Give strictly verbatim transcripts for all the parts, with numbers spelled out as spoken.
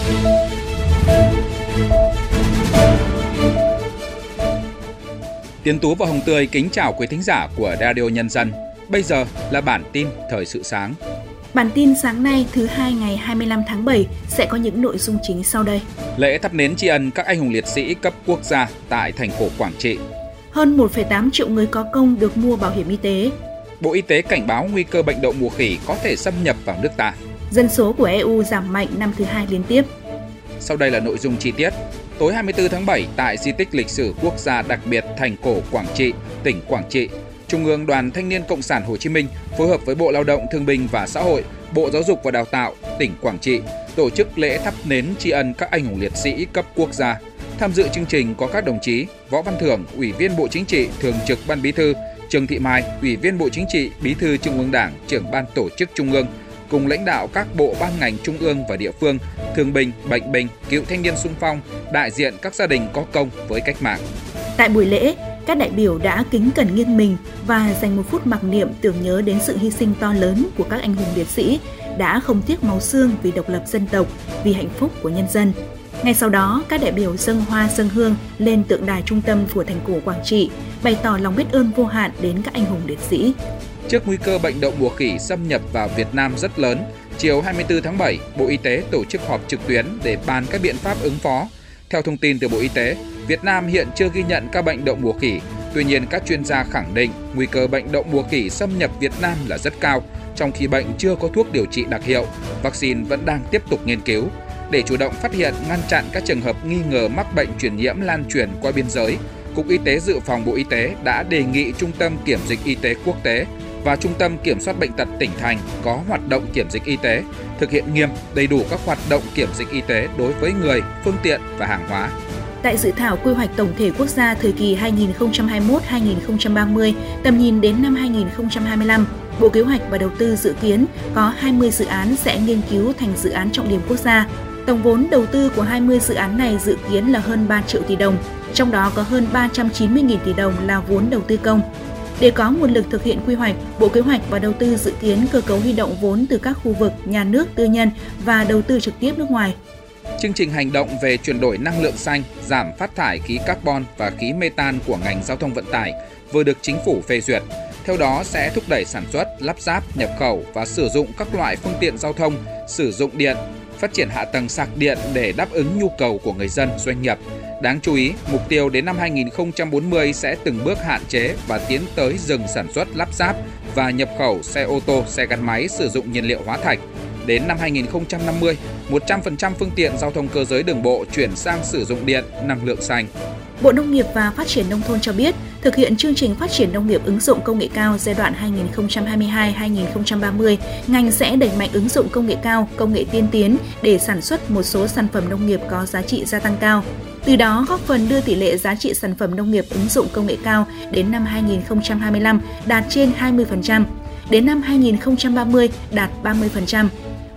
Tiến Tú và Hồng Tươi kính chào quý thính giả của Radio Nhân dân. Bây giờ là bản tin thời sự sáng. Bản tin sáng nay thứ hai ngày hai mươi lăm tháng bảy sẽ có những nội dung chính sau đây. Lễ thắp nến tri ân các anh hùng liệt sĩ cấp quốc gia tại thành cổ Quảng Trị. Hơn một phẩy tám triệu người có công được mua bảo hiểm y tế. Bộ Y tế cảnh báo nguy cơ bệnh đậu mùa khỉ có thể xâm nhập vào nước ta. Dân số của e u giảm mạnh năm thứ hai liên tiếp. Sau đây là nội dung chi tiết. Tối hai mươi tư tháng bảy, tại di tích lịch sử quốc gia đặc biệt thành cổ Quảng Trị, tỉnh Quảng Trị, Trung ương Đoàn Thanh niên Cộng sản Hồ Chí Minh phối hợp với Bộ Lao động Thương binh và Xã hội, Bộ Giáo dục và Đào tạo, tỉnh Quảng Trị tổ chức lễ thắp nến tri ân các anh hùng liệt sĩ cấp quốc gia. Tham dự chương trình có các đồng chí Võ Văn Thưởng, Ủy viên Bộ Chính trị, Thường trực Ban Bí thư, Trương Thị Mai, Ủy viên Bộ Chính trị, Bí thư Trung ương Đảng, Trưởng Ban Tổ chức Trung ương, cùng lãnh đạo các bộ ban ngành trung ương và địa phương, thương binh, bệnh binh, cựu thanh niên xung phong, đại diện các gia đình có công với cách mạng. Tại buổi lễ, các đại biểu đã kính cẩn nghiêng mình và dành một phút mặc niệm tưởng nhớ đến sự hy sinh to lớn của các anh hùng liệt sĩ đã không tiếc máu xương vì độc lập dân tộc, vì hạnh phúc của nhân dân. Ngay sau đó, các đại biểu dâng hoa dâng hương lên tượng đài trung tâm của thành cổ Quảng Trị, bày tỏ lòng biết ơn vô hạn đến các anh hùng liệt sĩ. Trước nguy cơ bệnh đậu mùa khỉ xâm nhập vào Việt Nam rất lớn, chiều hai mươi tư tháng bảy, Bộ Y tế tổ chức họp trực tuyến để bàn các biện pháp ứng phó. Theo thông tin từ Bộ Y tế, Việt Nam hiện chưa ghi nhận ca bệnh đậu mùa khỉ. Tuy nhiên, các chuyên gia khẳng định nguy cơ bệnh đậu mùa khỉ xâm nhập Việt Nam là rất cao, trong khi bệnh chưa có thuốc điều trị đặc hiệu, vaccine vẫn đang tiếp tục nghiên cứu. Để chủ động phát hiện, ngăn chặn các trường hợp nghi ngờ mắc bệnh truyền nhiễm lan truyền qua biên giới, Cục Y tế Dự phòng Bộ Y tế đã đề nghị Trung tâm Kiểm dịch Y tế Quốc tế và Trung tâm Kiểm soát Bệnh tật tỉnh thành có hoạt động kiểm dịch y tế, thực hiện nghiêm, đầy đủ các hoạt động kiểm dịch y tế đối với người, phương tiện và hàng hóa. Tại dự thảo quy hoạch tổng thể quốc gia thời kỳ hai nghìn không trăm hai mươi mốt đến hai nghìn không trăm ba mươi, tầm nhìn đến năm hai nghìn không trăm hai mươi lăm, Bộ Kế hoạch và Đầu tư dự kiến có hai mươi dự án sẽ nghiên cứu thành dự án trọng điểm quốc gia. Tổng vốn đầu tư của hai mươi dự án này dự kiến là hơn ba triệu tỷ đồng, trong đó có hơn ba trăm chín mươi nghìn tỷ đồng là vốn đầu tư công. Để có nguồn lực thực hiện quy hoạch, Bộ Kế hoạch và Đầu tư dự kiến cơ cấu huy động vốn từ các khu vực nhà nước, tư nhân và đầu tư trực tiếp nước ngoài. Chương trình hành động về chuyển đổi năng lượng xanh, giảm phát thải khí carbon và khí metan của ngành giao thông vận tải vừa được Chính phủ phê duyệt. Theo đó sẽ thúc đẩy sản xuất, lắp ráp, nhập khẩu và sử dụng các loại phương tiện giao thông sử dụng điện, phát triển hạ tầng sạc điện để đáp ứng nhu cầu của người dân, doanh nghiệp. Đáng chú ý, mục tiêu đến năm hai nghìn không trăm bốn mươi sẽ từng bước hạn chế và tiến tới dừng sản xuất, lắp ráp và nhập khẩu xe ô tô, xe gắn máy sử dụng nhiên liệu hóa thạch. Đến năm hai nghìn không trăm năm mươi, một trăm phần trăm phương tiện giao thông cơ giới đường bộ chuyển sang sử dụng điện, năng lượng xanh. Bộ Nông nghiệp và Phát triển Nông thôn cho biết, thực hiện chương trình phát triển nông nghiệp ứng dụng công nghệ cao giai đoạn hai nghìn không trăm hai mươi hai đến hai nghìn không trăm ba mươi, ngành sẽ đẩy mạnh ứng dụng công nghệ cao, công nghệ tiên tiến để sản xuất một số sản phẩm nông nghiệp có giá trị gia tăng cao. Từ đó góp phần đưa tỷ lệ giá trị sản phẩm nông nghiệp ứng dụng công nghệ cao đến năm hai nghìn không trăm hai mươi lăm đạt trên hai mươi phần trăm, đến năm hai nghìn không trăm ba mươi đạt ba mươi phần trăm.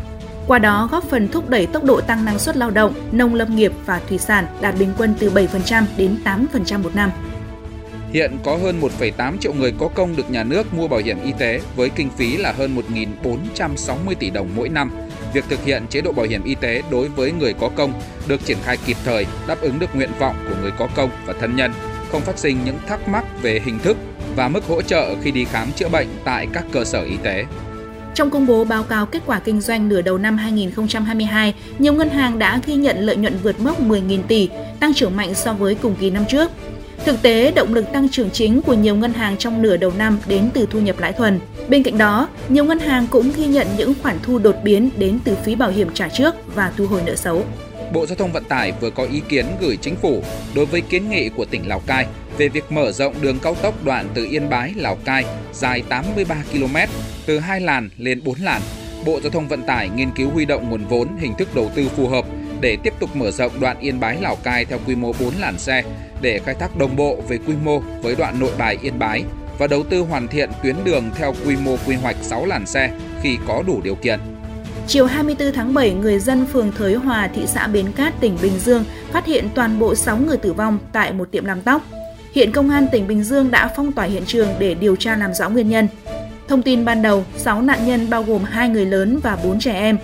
Qua đó góp phần thúc đẩy tốc độ tăng năng suất lao động, nông lâm nghiệp và thủy sản đạt bình quân từ bảy phần trăm đến tám phần trăm một năm. Hiện có hơn một phẩy tám triệu người có công được nhà nước mua bảo hiểm y tế với kinh phí là hơn một nghìn bốn trăm sáu mươi tỷ đồng mỗi năm. Việc thực hiện chế độ bảo hiểm y tế đối với người có công được triển khai kịp thời, đáp ứng được nguyện vọng của người có công và thân nhân, không phát sinh những thắc mắc về hình thức và mức hỗ trợ khi đi khám chữa bệnh tại các cơ sở y tế. Trong công bố báo cáo kết quả kinh doanh nửa đầu năm hai nghìn không trăm hai mươi hai, nhiều ngân hàng đã ghi nhận lợi nhuận vượt mốc mười nghìn tỷ, tăng trưởng mạnh so với cùng kỳ năm trước. Thực tế, động lực tăng trưởng chính của nhiều ngân hàng trong nửa đầu năm đến từ thu nhập lãi thuần. Bên cạnh đó, nhiều ngân hàng cũng ghi nhận những khoản thu đột biến đến từ phí bảo hiểm trả trước và thu hồi nợ xấu. Bộ Giao thông Vận tải vừa có ý kiến gửi Chính phủ đối với kiến nghị của tỉnh Lào Cai về việc mở rộng đường cao tốc đoạn từ Yên Bái, Lào Cai dài tám mươi ba ki lô mét, từ hai làn lên bốn làn. Bộ Giao thông Vận tải nghiên cứu huy động nguồn vốn, hình thức đầu tư phù hợp để tiếp tục mở rộng đoạn Yên Bái, Lào Cai theo quy mô bốn làn xe để khai thác đồng bộ về quy mô với đoạn Nội Bài, Yên Bái và đầu tư hoàn thiện tuyến đường theo quy mô quy hoạch sáu làn xe khi có đủ điều kiện. Chiều hai mươi tư tháng bảy, người dân phường Thới Hòa, thị xã Bến Cát, tỉnh Bình Dương phát hiện toàn bộ sáu người tử vong tại một tiệm làm tóc. Hiện Công an tỉnh Bình Dương đã phong tỏa hiện trường để điều tra làm rõ nguyên nhân. Thông tin ban đầu, sáu nạn nhân bao gồm hai người lớn và bốn trẻ em.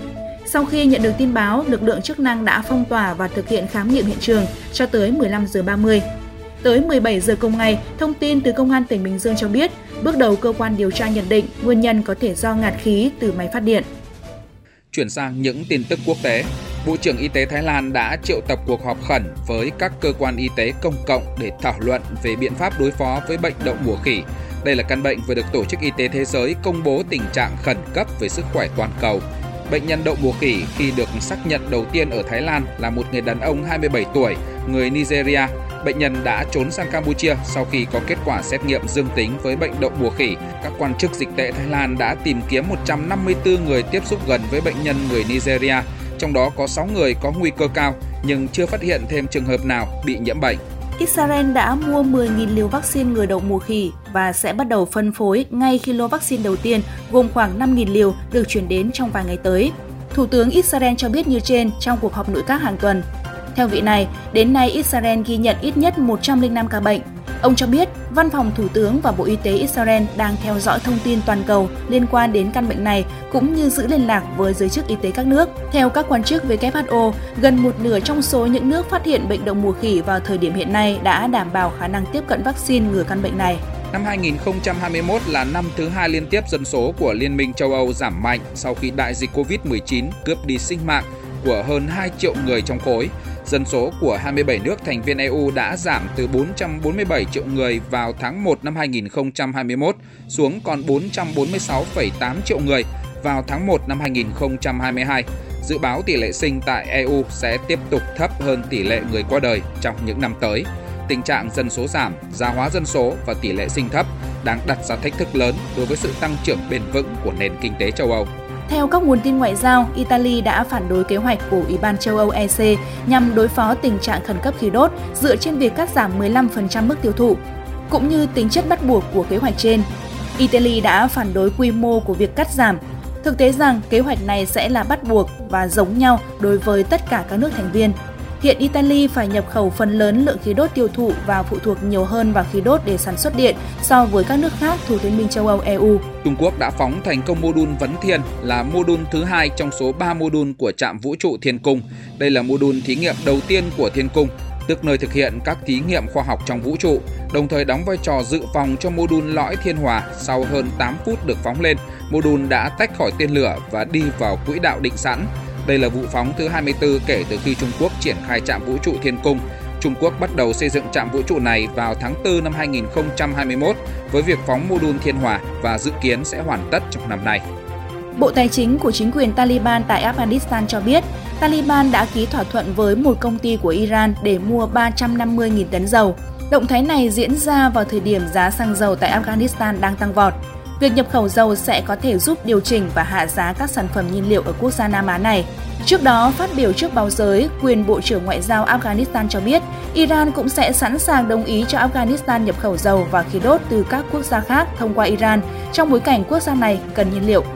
Sau khi nhận được tin báo, lực lượng chức năng đã phong tỏa và thực hiện khám nghiệm hiện trường cho tới mười lăm giờ ba mươi. Tới mười bảy giờ cùng ngày, thông tin từ Công an tỉnh Bình Dương cho biết, bước đầu cơ quan điều tra nhận định nguyên nhân có thể do ngạt khí từ máy phát điện. Chuyển sang những tin tức quốc tế, Bộ trưởng Y tế Thái Lan đã triệu tập cuộc họp khẩn với các cơ quan y tế công cộng để thảo luận về biện pháp đối phó với bệnh đậu mùa khỉ. Đây là căn bệnh vừa được Tổ chức Y tế Thế giới công bố tình trạng khẩn cấp về sức khỏe toàn cầu. Bệnh nhân đậu mùa khỉ khi được xác nhận đầu tiên ở Thái Lan là một người đàn ông hai mươi bảy tuổi, người Nigeria. Bệnh nhân đã trốn sang Campuchia sau khi có kết quả xét nghiệm dương tính với bệnh đậu mùa khỉ. Các quan chức dịch tễ Thái Lan đã tìm kiếm một trăm năm mươi tư người tiếp xúc gần với bệnh nhân người Nigeria, trong đó có sáu người có nguy cơ cao nhưng chưa phát hiện thêm trường hợp nào bị nhiễm bệnh. Israel đã mua mười nghìn liều vaccine ngừa đậu mùa khỉ và sẽ bắt đầu phân phối ngay khi lô vaccine đầu tiên gồm khoảng năm nghìn liều được chuyển đến trong vài ngày tới. Thủ tướng Israel cho biết như trên trong cuộc họp nội các hàng tuần. Theo vị này, đến nay Israel ghi nhận ít nhất một trăm lẻ năm ca bệnh. Ông cho biết, Văn phòng Thủ tướng và Bộ Y tế Israel đang theo dõi thông tin toàn cầu liên quan đến căn bệnh này cũng như giữ liên lạc với giới chức y tế các nước. Theo các quan chức W H O, gần một nửa trong số những nước phát hiện bệnh đậu mùa khỉ vào thời điểm hiện nay đã đảm bảo khả năng tiếp cận vaccine ngừa căn bệnh này. Năm hai nghìn không trăm hai mươi mốt là năm thứ hai liên tiếp dân số của Liên minh châu Âu giảm mạnh sau khi đại dịch covid mười chín cướp đi sinh mạng của hơn hai triệu người trong khối. Dân số của hai mươi bảy nước thành viên E U đã giảm từ bốn trăm bốn mươi bảy triệu người vào tháng một năm hai nghìn không trăm hai mươi mốt xuống còn bốn trăm bốn mươi sáu phẩy tám triệu người vào tháng một năm hai nghìn không trăm hai mươi hai. Dự báo tỷ lệ sinh tại E U sẽ tiếp tục thấp hơn tỷ lệ người qua đời trong những năm tới. Tình trạng dân số giảm, già hóa dân số và tỷ lệ sinh thấp đang đặt ra thách thức lớn đối với sự tăng trưởng bền vững của nền kinh tế châu Âu. Theo các nguồn tin ngoại giao, Italy đã phản đối kế hoạch của Ủy ban châu Âu E C nhằm đối phó tình trạng khẩn cấp khí đốt dựa trên việc cắt giảm mười lăm phần trăm mức tiêu thụ, cũng như tính chất bắt buộc của kế hoạch trên. Italy đã phản đối quy mô của việc cắt giảm, thực tế rằng kế hoạch này sẽ là bắt buộc và giống nhau đối với tất cả các nước thành viên. Hiện Italy phải nhập khẩu phần lớn lượng khí đốt tiêu thụ và phụ thuộc nhiều hơn vào khí đốt để sản xuất điện so với các nước khác thuộc Liên minh châu Âu E U. Trung Quốc đã phóng thành công mô đun Vấn Thiên là mô đun thứ hai trong số ba mô đun của trạm vũ trụ Thiên Cung. Đây là mô đun thí nghiệm đầu tiên của Thiên Cung, tức nơi thực hiện các thí nghiệm khoa học trong vũ trụ, đồng thời đóng vai trò dự phòng cho mô đun lõi Thiên Hòa. Sau hơn tám phút được phóng lên, mô đun đã tách khỏi tên lửa và đi vào quỹ đạo định sẵn. Đây là vụ phóng thứ hai mươi tư kể từ khi Trung Quốc triển khai trạm vũ trụ Thiên Cung. Trung Quốc bắt đầu xây dựng trạm vũ trụ này vào tháng tư năm hai nghìn không trăm hai mươi mốt với việc phóng mô đun Thiên Hòa và dự kiến sẽ hoàn tất trong năm nay. Bộ Tài chính của chính quyền Taliban tại Afghanistan cho biết, Taliban đã ký thỏa thuận với một công ty của Iran để mua ba trăm năm mươi nghìn tấn dầu. Động thái này diễn ra vào thời điểm giá xăng dầu tại Afghanistan đang tăng vọt. Việc nhập khẩu dầu sẽ có thể giúp điều chỉnh và hạ giá các sản phẩm nhiên liệu ở quốc gia Nam Á này. Trước đó, phát biểu trước báo giới, quyền Bộ trưởng Ngoại giao Afghanistan cho biết Iran cũng sẽ sẵn sàng đồng ý cho Afghanistan nhập khẩu dầu và khí đốt từ các quốc gia khác thông qua Iran trong bối cảnh quốc gia này cần nhiên liệu.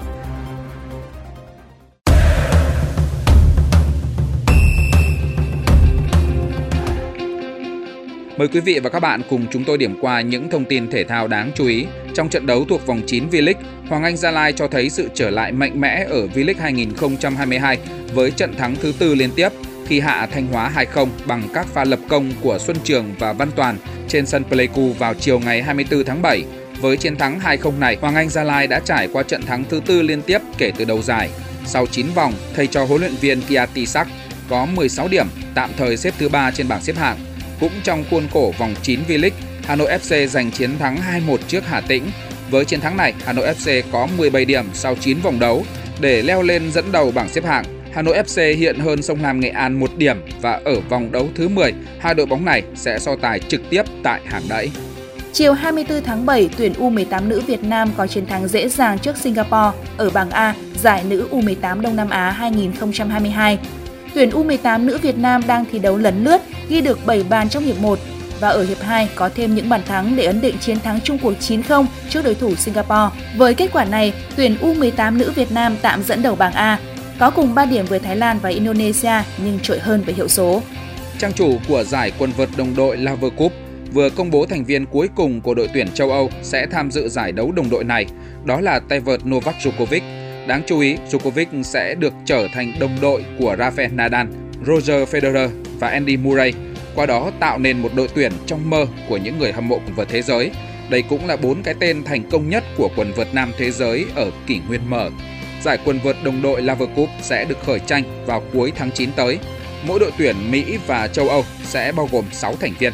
Mời quý vị và các bạn cùng chúng tôi điểm qua những thông tin thể thao đáng chú ý. Trong trận đấu thuộc vòng chín V-League, Hoàng Anh Gia Lai cho thấy sự trở lại mạnh mẽ ở V-League hai nghìn không trăm hai mươi hai với trận thắng thứ tư liên tiếp khi hạ Thanh Hóa hai không bằng các pha lập công của Xuân Trường và Văn Toàn trên sân Pleiku vào chiều ngày hai mươi tư tháng bảy. Với chiến thắng hai không này, Hoàng Anh Gia Lai đã trải qua trận thắng thứ tư liên tiếp kể từ đầu giải. Sau chín vòng, thầy trò huấn luyện viên Piatisak có mười sáu điểm, tạm thời xếp thứ ba trên bảng xếp hạng. Cũng trong khuôn khổ vòng chín V-League, Hà Nội ép xê giành chiến thắng hai một trước Hà Tĩnh. Với chiến thắng này, Hà Nội ép xê có mười bảy điểm sau chín vòng đấu để leo lên dẫn đầu bảng xếp hạng. Hà Nội ép xê hiện hơn Sông Lam Nghệ An một điểm và ở vòng đấu thứ mười, hai đội bóng này sẽ so tài trực tiếp tại hàng đẫy. Chiều hai mươi tư tháng bảy, tuyển U mười tám nữ Việt Nam có chiến thắng dễ dàng trước Singapore ở bảng A, giải nữ U mười tám Đông Nam Á hai nghìn không trăm hai mươi hai. Tuyển U mười tám nữ Việt Nam đang thi đấu lấn lướt, ghi được bảy bàn trong hiệp một và ở hiệp hai có thêm những bàn thắng để ấn định chiến thắng chung cuộc chín không trước đối thủ Singapore. Với kết quả này, tuyển U mười tám nữ Việt Nam tạm dẫn đầu bảng A, có cùng ba điểm với Thái Lan và Indonesia nhưng trội hơn về hiệu số. Trang chủ của giải quần vợt đồng đội Laver Cup vừa công bố thành viên cuối cùng của đội tuyển châu Âu sẽ tham dự giải đấu đồng đội này, đó là tay vợt Novak Djokovic. Đáng chú ý, Djokovic sẽ được trở thành đồng đội của Rafael Nadal, Roger Federer và Andy Murray, qua đó tạo nên một đội tuyển trong mơ của những người hâm mộ quần vợt thế giới. Đây cũng là bốn cái tên thành công nhất của quần vợt nam thế giới ở kỷ nguyên mở. Giải quần vợt đồng đội Laver Cup sẽ được khởi tranh vào cuối tháng chín tới. Mỗi đội tuyển Mỹ và châu Âu sẽ bao gồm sáu thành viên.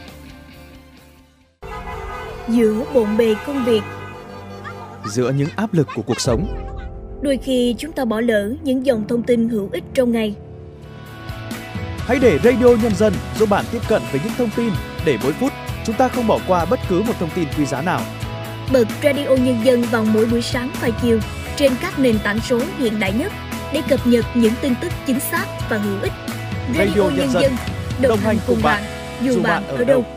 Giữa bộn bề công việc, giữa những áp lực của cuộc sống, đôi khi chúng ta bỏ lỡ những dòng thông tin hữu ích trong ngày. Hãy để Radio Nhân dân giúp bạn tiếp cận với những thông tin để mỗi phút chúng ta không bỏ qua bất cứ một thông tin quý giá nào. Bật Radio Nhân dân vào mỗi buổi sáng và chiều trên các nền tảng số hiện đại nhất để cập nhật những tin tức chính xác và hữu ích. Radio, Radio Nhân, Nhân dân, dân đồng, đồng hành cùng bạn, dù bạn, bạn ở đâu.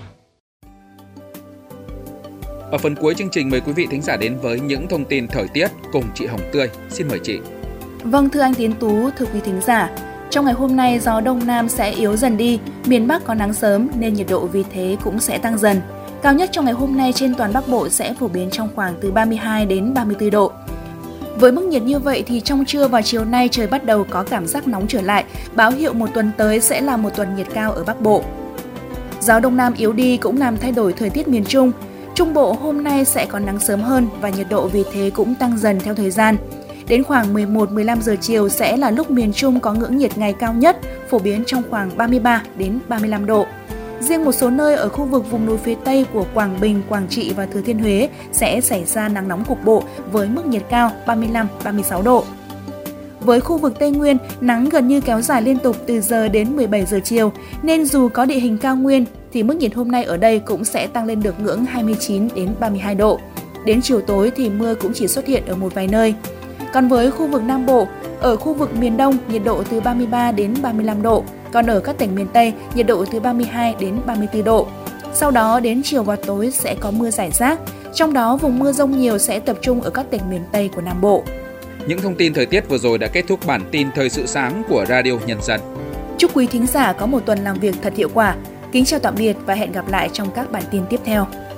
Ở phần cuối chương trình, mời quý vị thính giả đến với những thông tin thời tiết cùng chị Hồng Tươi. Xin mời chị. Vâng, thưa anh Tiến Tú, thưa quý thính giả. Trong ngày hôm nay, gió Đông Nam sẽ yếu dần đi, miền Bắc có nắng sớm nên nhiệt độ vì thế cũng sẽ tăng dần. Cao nhất trong ngày hôm nay trên toàn Bắc Bộ sẽ phổ biến trong khoảng từ ba mươi hai đến ba mươi tư độ. Với mức nhiệt như vậy thì trong trưa và chiều nay trời bắt đầu có cảm giác nóng trở lại, báo hiệu một tuần tới sẽ là một tuần nhiệt cao ở Bắc Bộ. Gió Đông Nam yếu đi cũng làm thay đổi thời tiết miền Trung. Trung Bộ hôm nay sẽ có nắng sớm hơn và nhiệt độ vì thế cũng tăng dần theo thời gian. Đến khoảng mười một mười lăm giờ chiều sẽ là lúc miền Trung có ngưỡng nhiệt ngày cao nhất, phổ biến trong khoảng ba mươi ba đến ba mươi lăm độ. Riêng một số nơi ở khu vực vùng núi phía Tây của Quảng Bình, Quảng Trị và Thừa Thiên Huế sẽ xảy ra nắng nóng cục bộ với mức nhiệt cao ba mươi lăm đến ba mươi sáu độ. Với khu vực Tây Nguyên, nắng gần như kéo dài liên tục từ giờ đến mười bảy giờ chiều, nên dù có địa hình cao nguyên thì mức nhiệt hôm nay ở đây cũng sẽ tăng lên được ngưỡng hai mươi chín đến ba mươi hai độ. Đến chiều tối thì mưa cũng chỉ xuất hiện ở một vài nơi. Còn với khu vực Nam Bộ, ở khu vực miền Đông nhiệt độ từ ba mươi ba đến ba mươi lăm độ, còn ở các tỉnh miền Tây nhiệt độ từ ba mươi hai đến ba mươi tư độ. Sau đó đến chiều và tối sẽ có mưa rải rác, trong đó vùng mưa dông nhiều sẽ tập trung ở các tỉnh miền Tây của Nam Bộ. Những thông tin thời tiết vừa rồi đã kết thúc bản tin Thời sự sáng của Radio Nhân dân. Chúc quý thính giả có một tuần làm việc thật hiệu quả. Kính chào tạm biệt và hẹn gặp lại trong các bản tin tiếp theo.